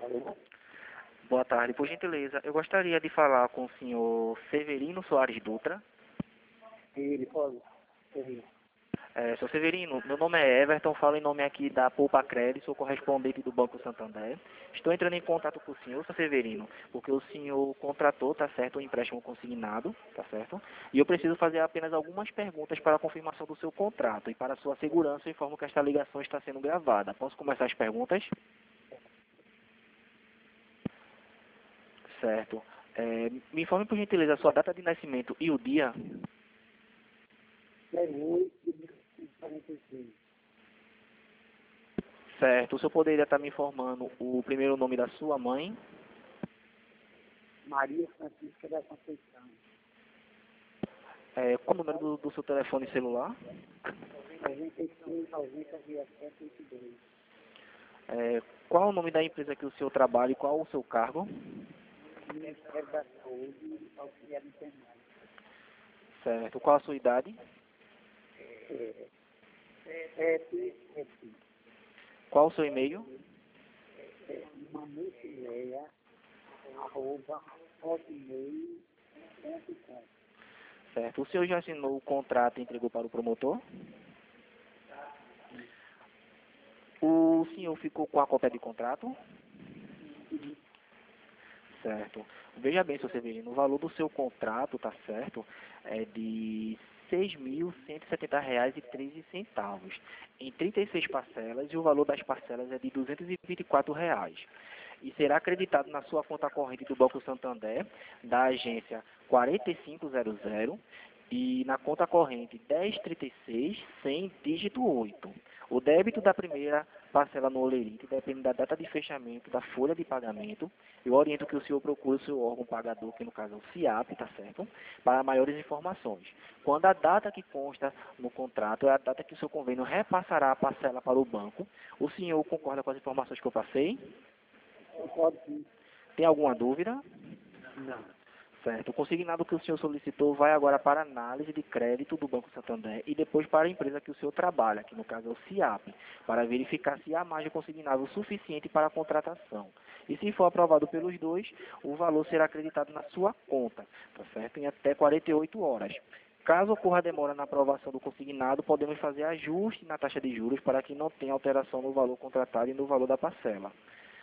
Alô? Boa tarde, por gentileza. Eu gostaria de falar com o senhor Severino Soares Dutra. Ele pode? Sim. Senhor Severino, meu nome é Everton, falo em nome aqui da Poupa Crédito, sou correspondente do Banco Santander. Estou entrando em contato com o senhor, senhor Severino, porque o senhor contratou, tá certo, um empréstimo consignado, tá certo? E eu preciso fazer apenas algumas perguntas para a confirmação do seu contrato. E para a sua segurança, eu informo que esta ligação está sendo gravada. Posso começar as perguntas? Certo. Me informe, por gentileza, a sua data de nascimento e o dia. É 8:46. Certo. O senhor poderia estar me informando o primeiro nome da sua mãe? Maria Francisca da Conceição. Qual o número do seu telefone celular? 96 90 1782. Qual o nome da empresa que o senhor trabalha e qual o seu cargo? Ministério da Saúde, auxiliar enfermagem. Certo. Qual a sua idade? F, Qual o seu e-mail? manucileia, arroba, hotmail.com. Certo. O senhor já assinou o contrato e entregou para o promotor? O senhor ficou com a cópia de contrato? Certo. Veja bem, seu Severino, o valor do seu contrato, tá certo, é de R$ 6.170,13 em 36 parcelas, e o valor das parcelas é de R$ 224. E será acreditado na sua conta corrente do Banco Santander, da agência 4500 e na conta corrente 1036 100 dígito 8. O débito da primeira parcela no Olerite depende da data de fechamento da folha de pagamento. Eu oriento que o senhor procure o seu órgão pagador, que no caso é o CIAP, tá certo? Para maiores informações. Quando a data que consta no contrato é a data que o seu convênio repassará a parcela para o banco, o senhor concorda com as informações que eu passei? Pode sim. Tem alguma dúvida? Não. Certo. O consignado que o senhor solicitou vai agora para análise de crédito do Banco Santander e depois para a empresa que o senhor trabalha, que no caso é o CIAP, para verificar se há margem consignável suficiente para a contratação. E se for aprovado pelos dois, o valor será acreditado na sua conta, tá certo? Em até 48 horas. Caso ocorra demora na aprovação do consignado, podemos fazer ajuste na taxa de juros para que não tenha alteração no valor contratado e no valor da parcela.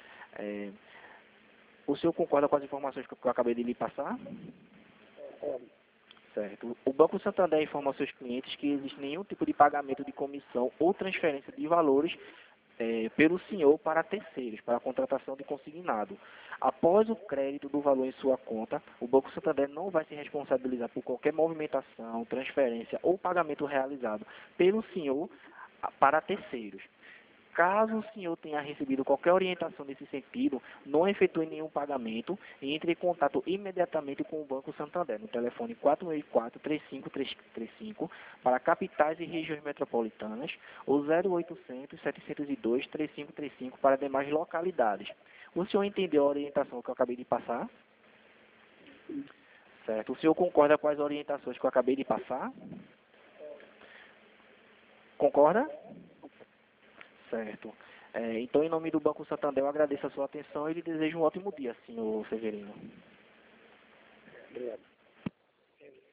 O senhor concorda com as informações que eu acabei de lhe passar? Pode. Certo. O Banco Santander informa aos seus clientes que existe nenhum tipo de pagamento de comissão ou transferência de valores pelo senhor para terceiros, para a contratação de consignado. Após o crédito do valor em sua conta, o Banco Santander não vai se responsabilizar por qualquer movimentação, transferência ou pagamento realizado pelo senhor para terceiros. Caso o senhor tenha recebido qualquer orientação nesse sentido, não efetue nenhum pagamento e entre em contato imediatamente com o Banco Santander, no telefone 464-3535, para capitais e regiões metropolitanas, ou 0800-702-3535 para demais localidades. O senhor entendeu a orientação que eu acabei de passar? Certo. O senhor concorda com as orientações que eu acabei de passar? Concorda? Certo. Então, em nome do Banco Santander, eu agradeço a sua atenção e lhe desejo um ótimo dia, senhor Severino. Obrigado.